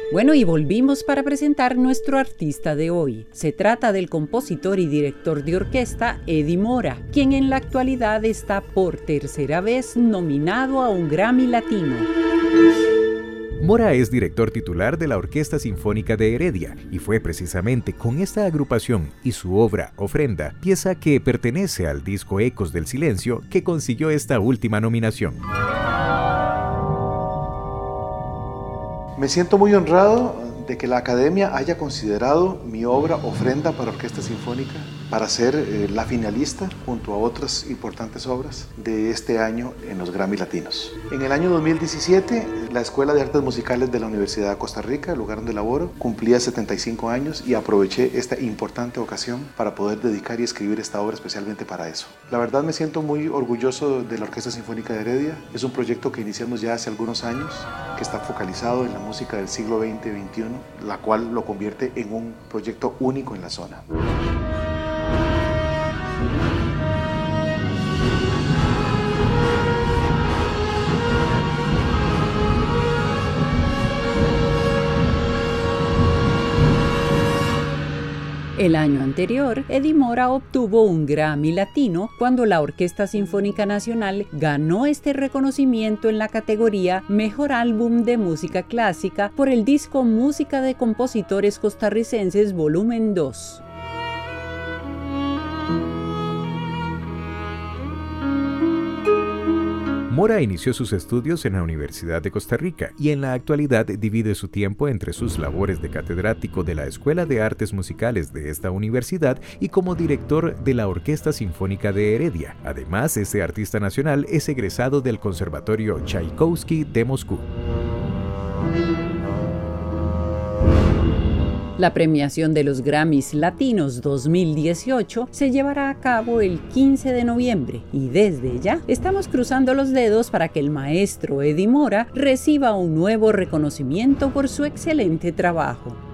Bueno, y volvimos para presentar nuestro artista de hoy. Se trata del compositor y director de orquesta Eddie Mora, quien en la actualidad está por tercera vez nominado a un Grammy Latino. Mora es director titular de la Orquesta Sinfónica de Heredia y fue precisamente con esta agrupación y su obra Ofrenda, pieza que pertenece al disco Ecos del Silencio, que consiguió esta última nominación. Me siento muy honrado de que la Academia haya considerado mi obra Ofrenda para Orquesta Sinfónica para ser la finalista junto a otras importantes obras de este año en los Grammy Latinos. En el año 2017, la Escuela de Artes Musicales de la Universidad de Costa Rica, el lugar donde laboro, cumplía 75 años y aproveché esta importante ocasión para poder dedicar y escribir esta obra especialmente para eso. La verdad me siento muy orgulloso de la Orquesta Sinfónica de Heredia. Es un proyecto que iniciamos ya hace algunos años, que está focalizado en la música del siglo XX y XXI, la cual lo convierte en un proyecto único en la zona. El año anterior, Eddie Mora obtuvo un Grammy Latino cuando la Orquesta Sinfónica Nacional ganó este reconocimiento en la categoría Mejor Álbum de Música Clásica por el disco Música de Compositores Costarricenses Volumen 2. Mora inició sus estudios en la Universidad de Costa Rica y en la actualidad divide su tiempo entre sus labores de catedrático de la Escuela de Artes Musicales de esta universidad y como director de la Orquesta Sinfónica de Heredia. Además, este artista nacional es egresado del Conservatorio Tchaikovsky de Moscú. La premiación de los Grammys Latinos 2018 se llevará a cabo el 15 de noviembre y desde ya estamos cruzando los dedos para que el maestro Eddie Mora reciba un nuevo reconocimiento por su excelente trabajo.